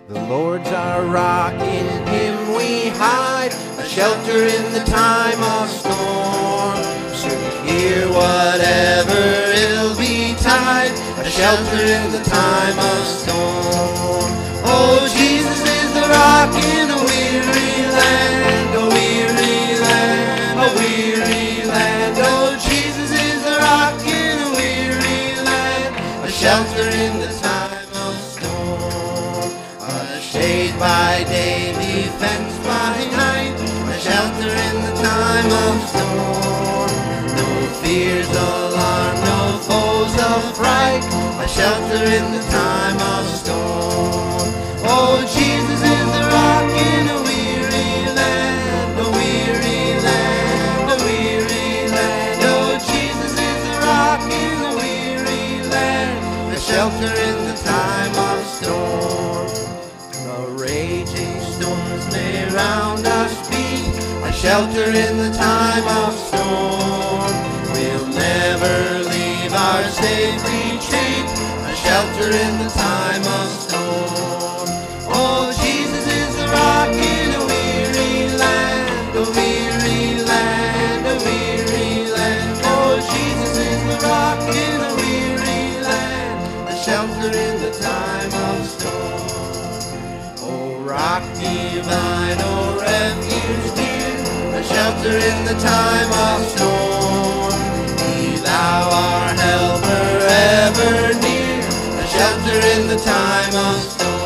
The Lord's our rock, in Him we hide, a shelter in the time of storm. Soon hear whatever ill betide, a shelter in the time of storm. Oh, Jesus is the rock in a weary land, a weary land, a weary land. Oh, Jesus is the rock in a weary land, a shelter in the time of storm. A shade by day, defense by night, a shelter in the time of storm. No fears, alarm, no foes affright, a shelter in the time of storm. Oh, Jesus is the rock in a weary land, a weary land, a weary land. Oh, Jesus is the rock in a weary land, a shelter in the time of storm. The raging storms may round us be, a shelter in the time of storm. We'll never leave our safe retreat, a shelter in the time of storm. Oh, Jesus is the rock in a weary land, a weary land, a weary land. Oh, Jesus is the rock in a weary land, a shelter in the time of storm. Oh, rock divine, oh, refuge dear, a shelter in the time of storm. Be thou our helper ever near, a shelter in the time of storm.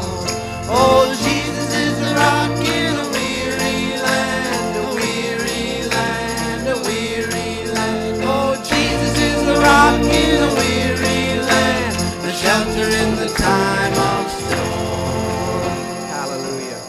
Oh, Jesus is the rock in a weary land, a weary land, a weary land. Oh, Jesus is the rock in a weary land, a shelter in the time of storm. Hallelujah.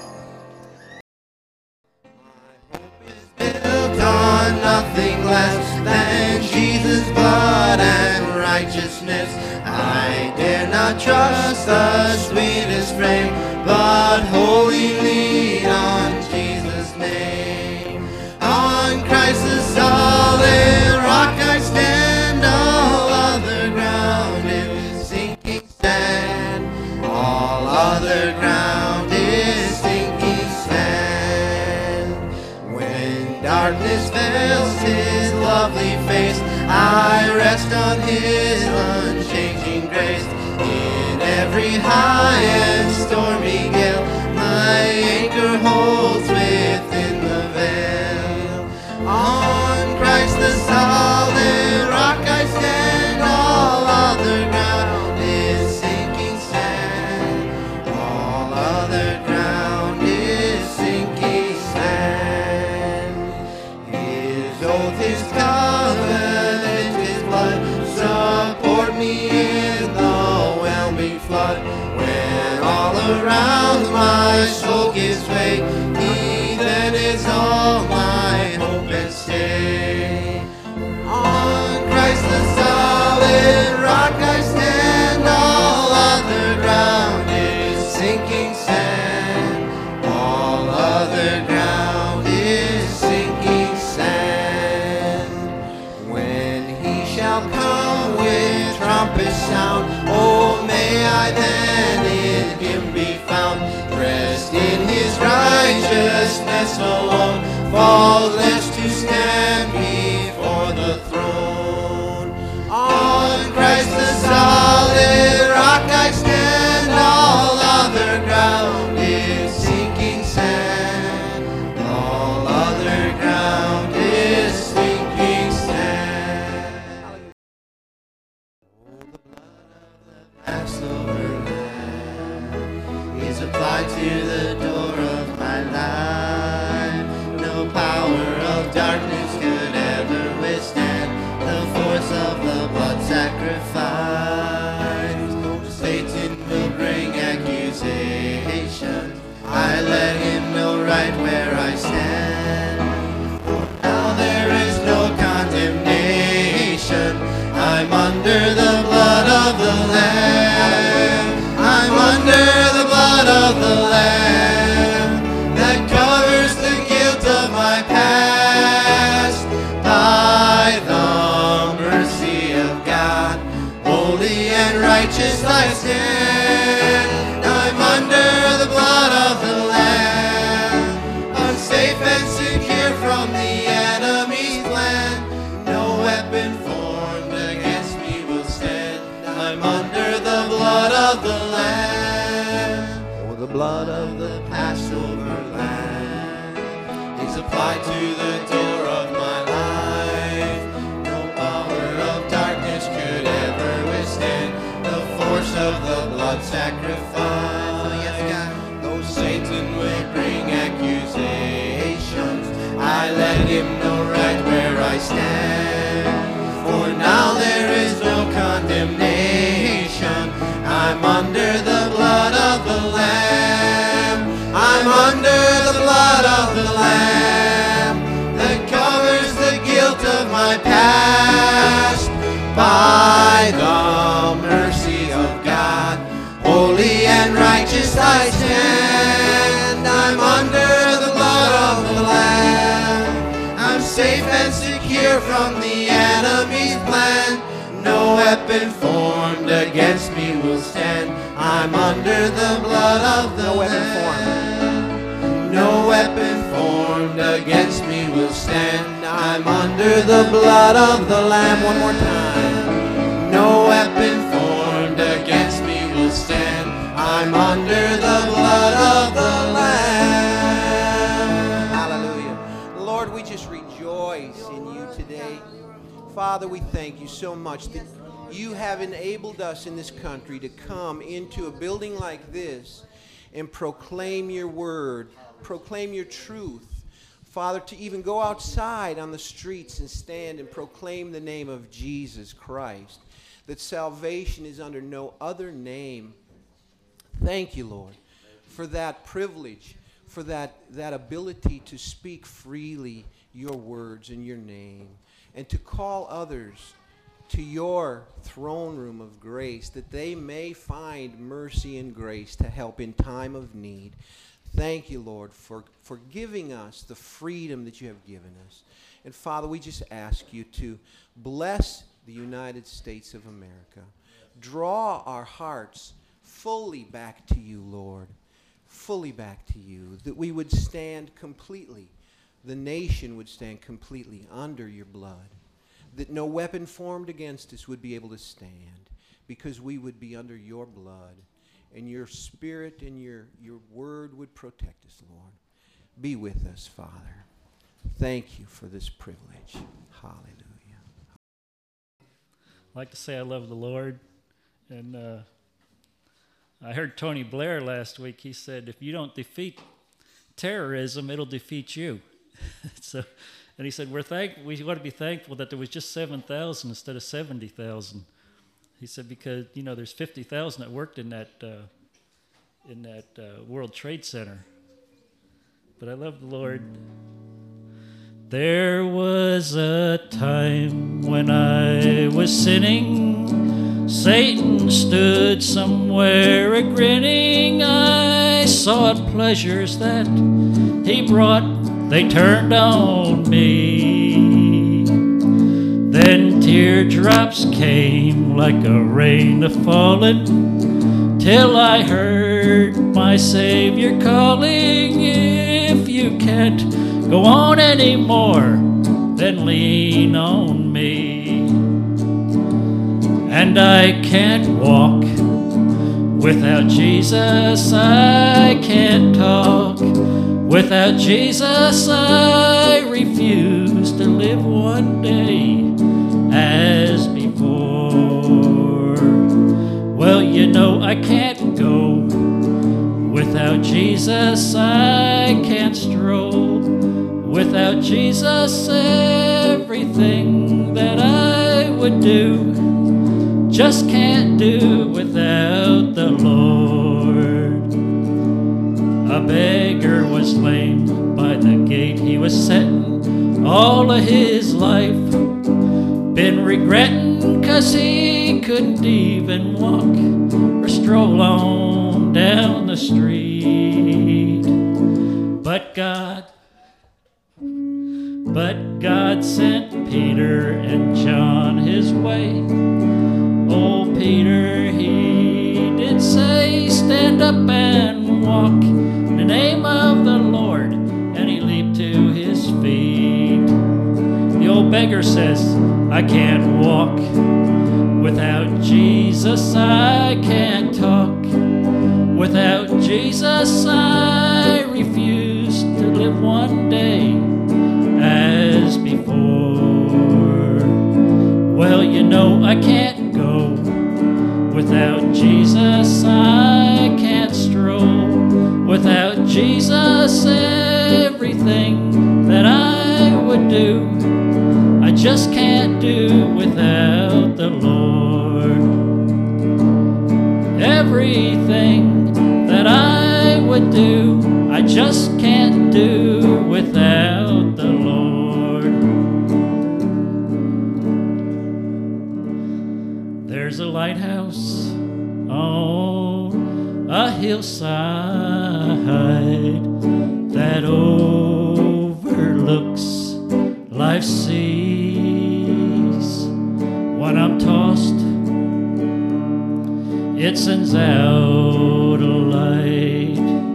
My hope is built on nothing less than Jesus' blood and righteousness. I dare not trust the sweetest frame, but wholly lean on Jesus' name. On Christ the solid rock I stand, all other ground is sinking sand. All other ground is sinking sand. When darkness veils His lovely face, I rest on His unchanging grace. In every high and stormy gale, my anchor holds within the veil. On Christ the solid rock I stand, all other ground is sinking sand. All other ground is sinking sand. His oath, His covenant, His blood support me in the whelming flood. When all around my soul gives way, He then is all my hope and stay. On Christ the solid rock I stand, all other ground is sinking sand. All other ground is sinking sand. When He shall come with trumpet sound, oh, may I then in Him be found, dressed in His righteousness alone, faultless to stand before the throne. On Christ the solid rock I stand, all other ground is sinking sand. All other ground is sinking sand. Passover Lamb is applied to the door of my life. No power of darkness could ever withstand the force of the blood sacrifice. Satan will bring accusation, I let him know right where I stand. Now there is no condemnation, I'm under the blood of the Lamb. I'm under the blood of the Lamb that covers the guilt of my past. By the mercy of God, holy and righteous I stand. I'm under blood of the Passover lamb is applied to the door of my life. No power of darkness could ever withstand the force of the blood sacrifice. Yes, God. Though Satan will bring accusations, I let him know right where I stand. For now there is no condemnation. I'm under the blood of the Lamb. I'm under the blood of the Lamb that covers the guilt of my past. By the mercy of God, holy and righteous I stand. I'm under the blood of the Lamb. I'm safe and secure from the enemy's plan. No weapon formed against me will stand. I'm under the blood of the Lamb. No weapon formed against me will stand. I'm under the blood of the Lamb. One more time. No weapon formed against me will stand. I'm under the blood of the Lamb. Hallelujah. Lord, we just rejoice in you today. Father, we thank you so much that you have enabled us in this country to come into a building like this and proclaim your word, proclaim your truth. Father, to even go outside on the streets and stand and proclaim the name of Jesus Christ, that salvation is under no other name. Thank you, Lord, for that privilege, for that ability to speak freely your words in your name, and to call others to your throne room of grace, that they may find mercy and grace to help in time of need. Thank you, Lord, for giving us the freedom that you have given us. And Father, we just ask you to bless the United States of America. Draw our hearts fully back to you, Lord, fully back to you, that we would stand completely, the nation would stand completely under your blood, that no weapon formed against us would be able to stand, because we would be under your blood, and your spirit and your word would protect us, Lord. Be with us, Father. Thank you for this privilege. Hallelujah. I'd like to say I love the Lord, and I heard Tony Blair last week. He said, if you don't defeat terrorism, it'll defeat you. And he said, we want to be thankful that there was just 7,000 instead of 70,000. He said, because, there's 50,000 that worked in that World Trade Center. But I love the Lord. There was a time when I was sinning. Satan stood somewhere a-grinning. I sought pleasures that he brought. They turned on me. Then teardrops came like a rain a-falling, till I heard my Savior calling, if you can't go on anymore, then lean on me. And I can't walk without Jesus, I can't talk without Jesus, I refuse to live one day as before. Well, I can't go without Jesus, I can't stroll without Jesus. Everything that I would do, just can't do without the Lord. A beggar was lame by the gate he was setting all of his life. Been regretting 'cause he couldn't even walk or stroll on down the street. But God sent Peter and John his way. Oh, Peter, he did say, stand up and walk in the name of the Lord, and he leaped to his feet. The old beggar says, I can't walk without Jesus, I can't talk Without Jesus, I refuse to live one day as before. Well, you know I can't go. Without Jesus, I can't stroll. Without Jesus, everything that I would do, I just can't do without the Lord. Everything that I would do, I just can't do without the Lord. There's a lighthouse on a hillside that overlooks life's seas. When I'm tossed, it sends out a light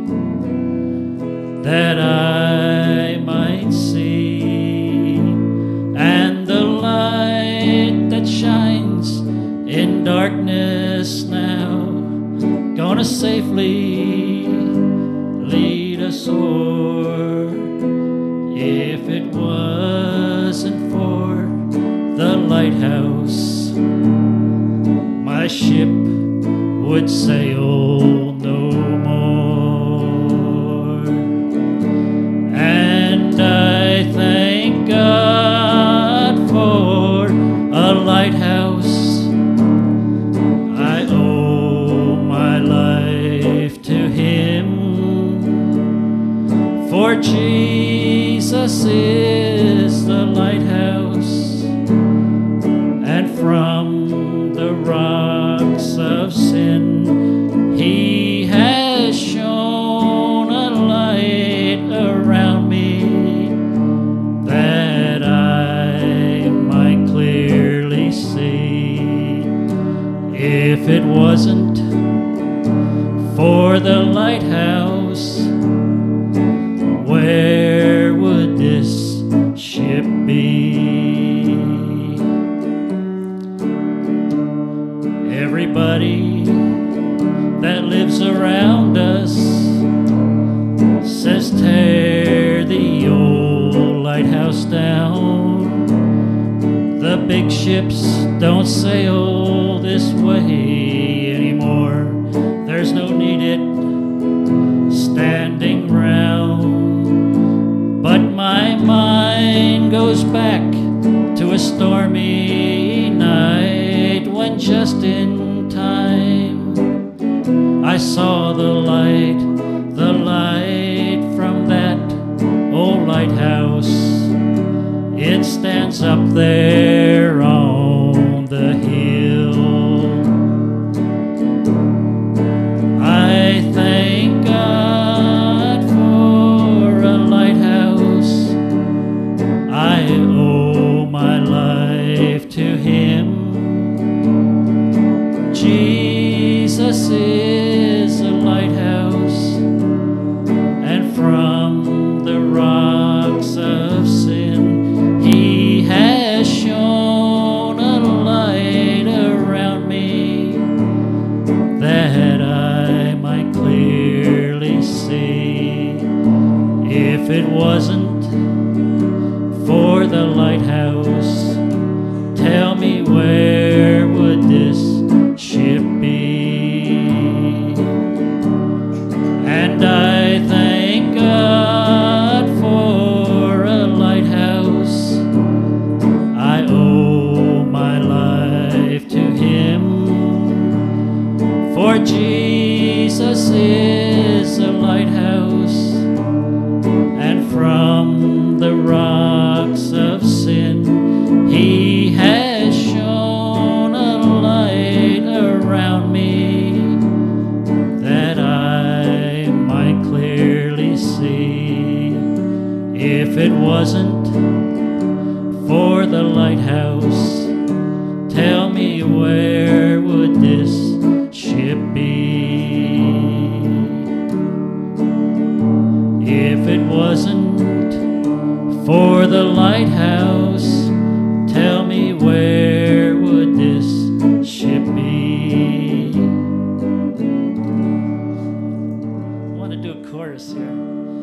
that I might see, and the light that shines in darkness now, gonna safely lead us o'er. If it wasn't for the lighthouse, my ship would sail no more. And I thank God for a lighthouse. I owe my life to Him, for Jesus is the lighthouse, and from the rocks of sin He has shone a light around me that I might clearly see. If it wasn't for the lighthouse, where would this ship be? Everybody that lives around us says tear the old lighthouse down. The big ships don't sail this way anymore. There's no need it standing round. But my mind goes back to a stormy night when just in time I saw the light from that old lighthouse. It stands up there on the hill. I thank God for a lighthouse. I owe my life to Him. Jesus is a lighthouse, and from the rocks of sin He has shone a light around me that I might clearly see. If it wasn't for the lighthouse, tell me where would this ship be? And I thank God for a lighthouse. I owe my life to Him, for Jesus is a lighthouse, and from the rocks of sin He has shone a light around me that I might clearly see. If it wasn't for the lighthouse, tell me where would this ship be? If it wasn't for the lighthouse, tell me where would this ship be? chorus here.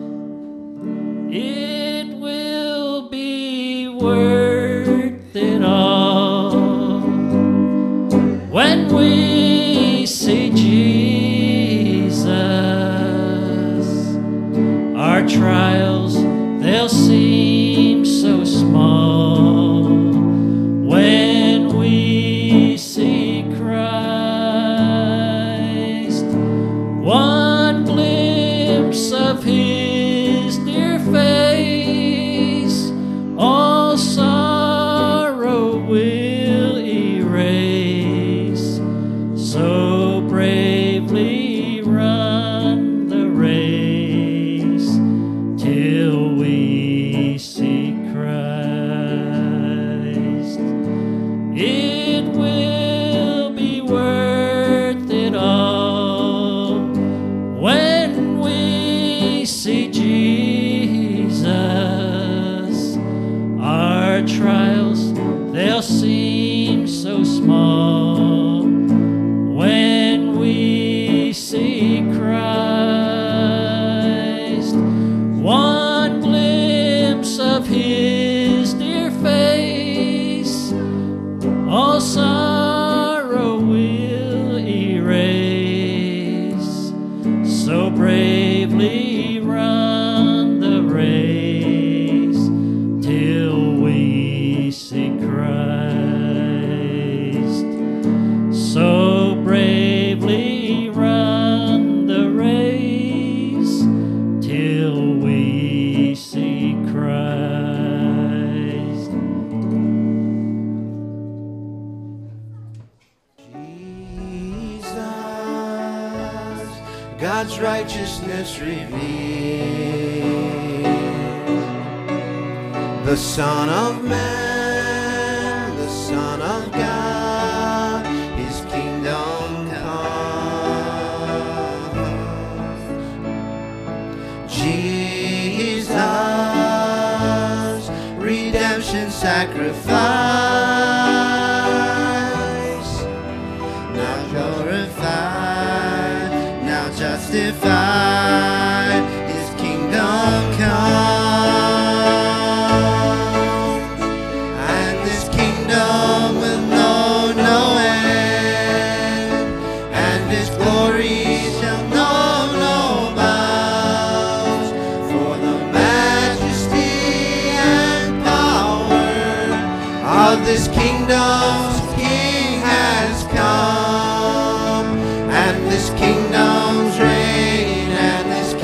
It will be worth it all when we see Jesus. Our trials, they'll seem so small when we see Christ. One glimpse of His dear face, all sorrow will erase. So bravely run the race till we see Christ. It will be worth it all when we see Jesus. Our trials, they'll seem so small when we see Christ. One glimpse of His dear face, all sorrow will erase. So bravely run the race till we see Christ. So bravely run the race till we see Christ. Jesus, God's righteousness revealed, the Son of Man, the Son of God, His kingdom comes. Jesus, redemption sacrifice, now glorified, now justified, His kingdom comes, and this kingdom will know no end, and His glory shall know no bounds, for the majesty and power of this kingdom's King has come, and this kingdom's reign, and this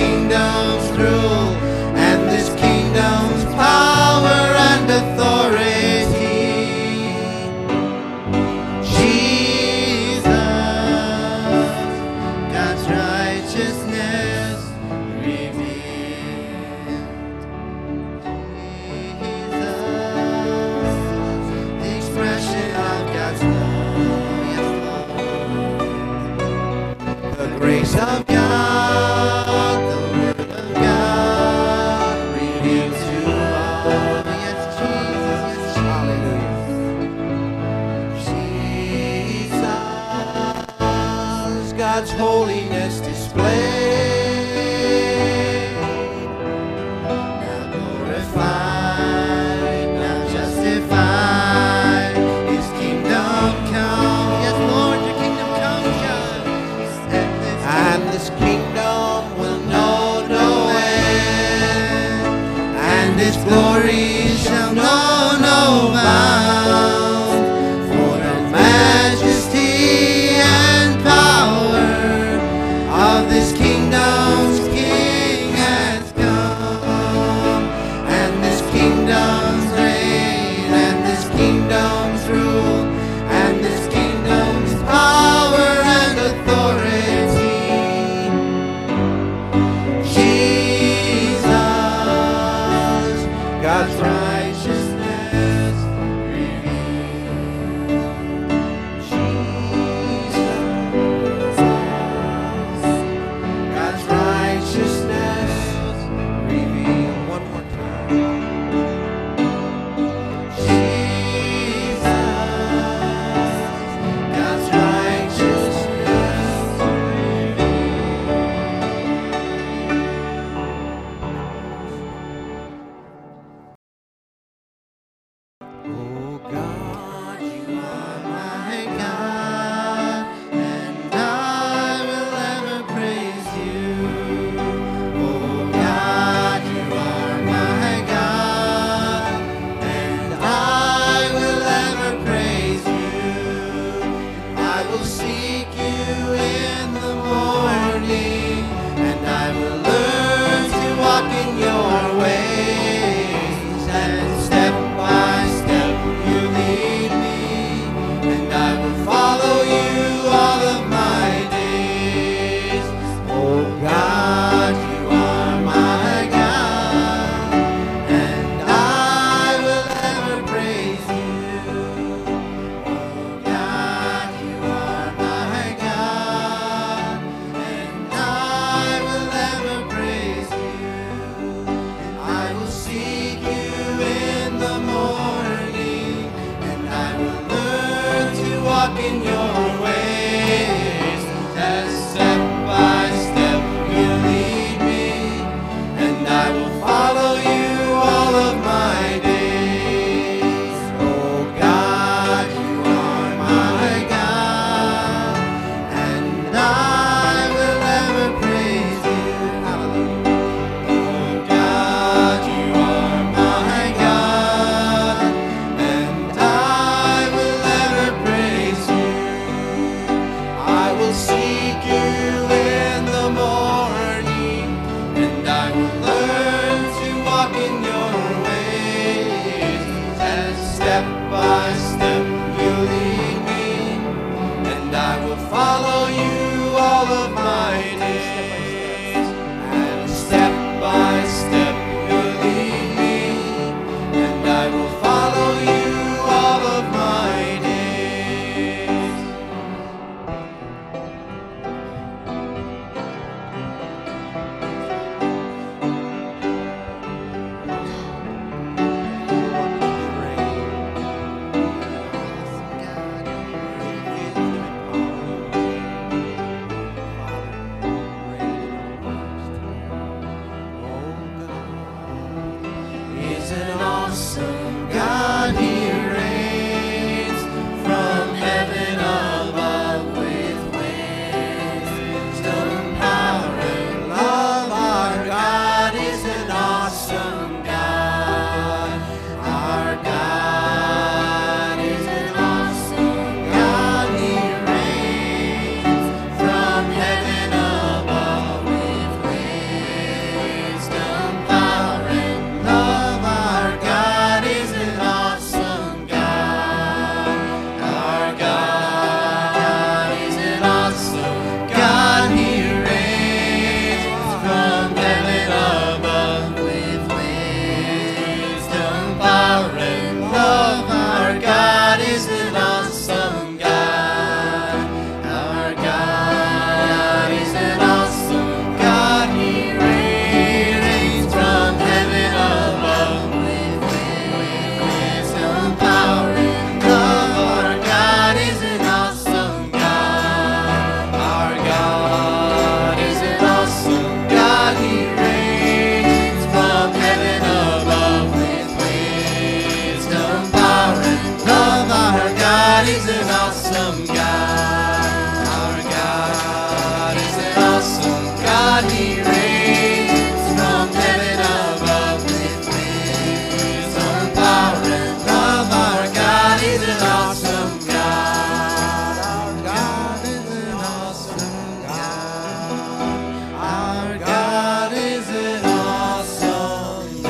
awesome God, He reigns from heaven above with wisdom, power, and love. Our God is an awesome God. Our God is an awesome God. He reigns from heaven above with wisdom, power, and love. Our God is an awesome God. Our God is an awesome God. He reigns from heaven above with wisdom, power, and love. Our God is an awesome God. Our God is an awesome God. He reigns from heaven above with wisdom, power, and love. Our God is an awesome God. Our God is an awesome God. He reigns from heaven above with wisdom, power, and love. Our God is an awesome God. Our God is an awesome God. He reigns from heaven above with wisdom, power, and love. Our God is an awesome God. Our God is an awesome God. Our God is an awesome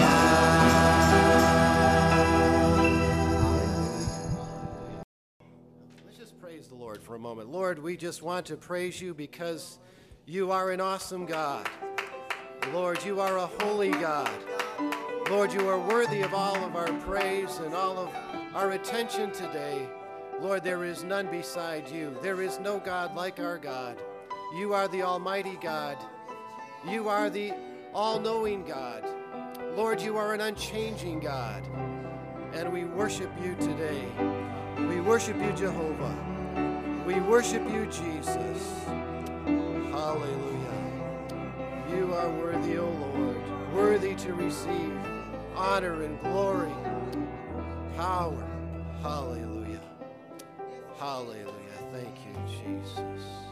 God. Let's just praise the Lord for a moment. Lord, we just want to praise you because you are an awesome God. Lord, you are a holy God. Lord, you are worthy of all of our praise and all of our attention today. Lord, there is none beside you. There is no God like our God. You are the Almighty God. You are the all-knowing God. Lord, you are an unchanging God. And we worship you today. We worship you, Jehovah. We worship you, Jesus. Hallelujah. You are worthy, O Lord, worthy to receive honor and glory, power. Hallelujah. Hallelujah. Thank you, Jesus.